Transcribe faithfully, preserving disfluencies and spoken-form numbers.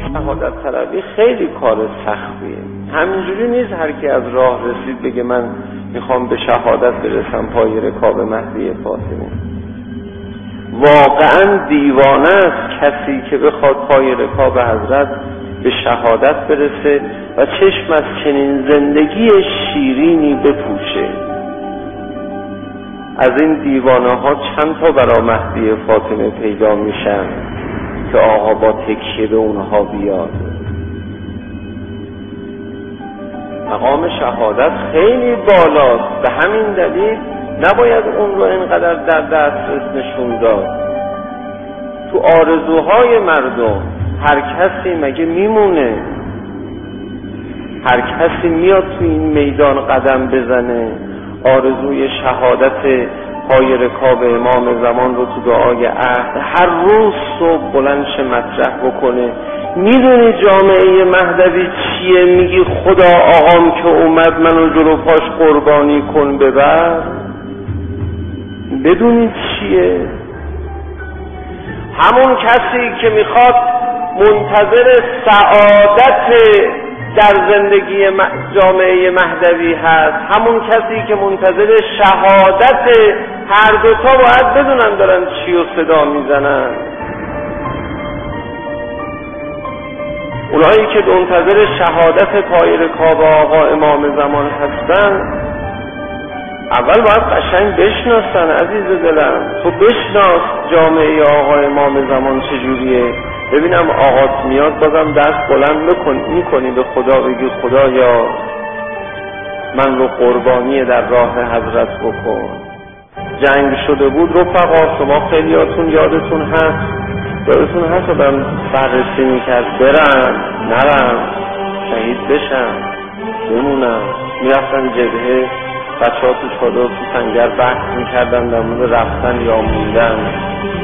شهادت طلبی خیلی کار سختیه. همینجوری نیست هر کی از راه رسید بگه من میخوام به شهادت برسم پای رکاب مهدی فاطمی. واقعا دیوانه است کسی که بخواد پای رکاب حضرت به شهادت برسه و چشم از چنین زندگی شیرینی بپوشه. از این دیوانه ها چند تا برای مهدی فاطمه پیدا میشن که آقا با تکیه به اونها بیاد. مقام شهادت خیلی بالاست، به همین دلیل نباید اون رو اینقدر در دسترس نشون داد. تو آرزوهای مردم هر کسی مگه میمونه؟ هر کسی میاد تو این میدان قدم بزنه آرزوی شهادت پای رکاب امام زمان رو تو دعای عهد هر روز صبح بلندش مطرح بکنه. میدونی جامعه مهدوی چیه؟ میگی خدا آقام که اومد منو جلو پاش قربانی کن ببر. بدونید چیه؟ همون کسی که میخواد منتظر سعادت در زندگی جامعه مهدوی هست، همون کسی که منتظر شهادت، هر دوتا باید بدونن دارن چی و صدا میزنن. اونایی که منتظر شهادت پای رکاب آقا امام زمان هستن اول باید قشنگ بشناسن. عزیز دلم تو بشناس جامعه آقا امام زمان چجوریه. ببینم آقات میاد بازم دست بلند میکنی به خدا بگی خدایا من رو قربانی در راه حضرت بکن. جنگ شده بود رفقا، شما خیلیاتون یادتون هست یادتون هست آدم بررسی میکرد برم نرم شهید بشم بمونم. میرفتن جبهه بچه ها تو چادر تو سنگر بحث میکردن در مورد رفتن یا موندن.